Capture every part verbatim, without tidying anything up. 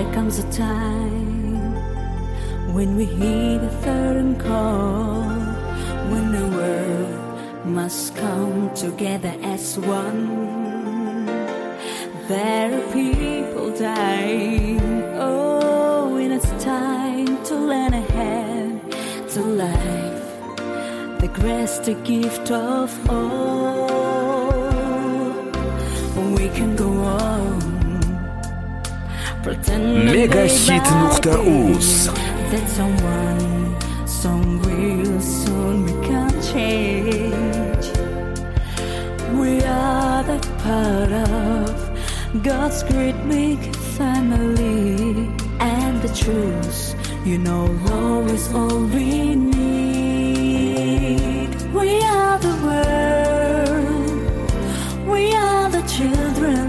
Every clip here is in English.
There comes a time when we hear the third call, when the world must come together as one. There are people dying, oh, and it's time to lend a hand to life, the grace, the gift of all. We can go on. Мегахит нукта уз. That someone, some will soon become change. We are the part of God's great big family, and the truth, you know, love is all we need. We are the world, we are the children,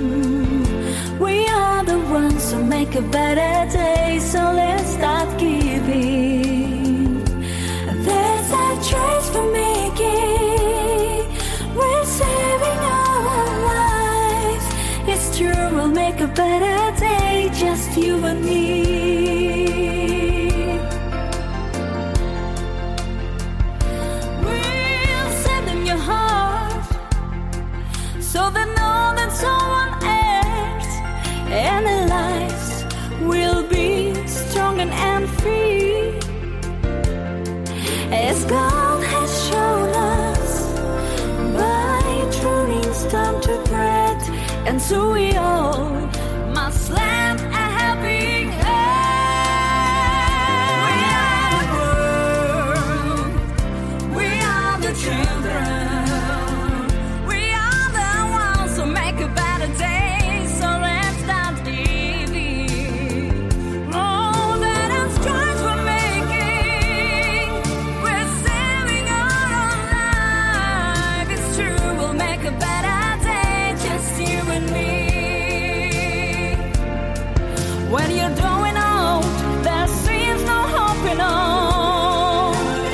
so make a better day, so let's start giving. There's a choice for making. We're saving our lives. It's true, we'll make a better day, just you and me. We'll send them your heart, so they know that someone else and their lives will be strong and free, as God has shown us by turning stone to bread. And so we all must lend a helping hand. We are the world, we are the children, we are the ones who make a better day. When you're going out, there seems no hoping on.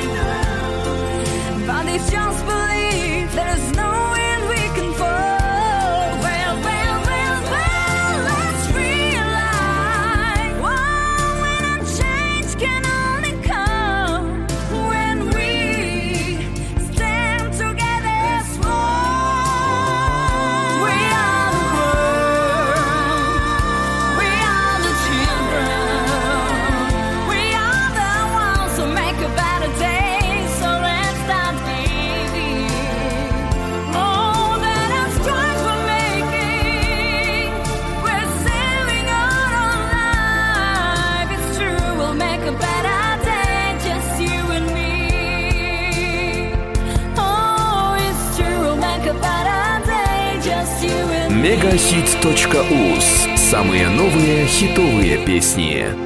But if just believe, there's no wind we can fall. Well, well, well, well, let's realize, oh, when a change can only come when we stand together as one. We are the world, we are the children, we are the ones who make a better day, so let's start giving. Oh, that I'm strive for making. We're saving our own life. It's true, we'll make a better day, just you and me. Oh, it's true, we'll make a better day, just you and me. мегахит точка уз. Самые новые хитовые песни.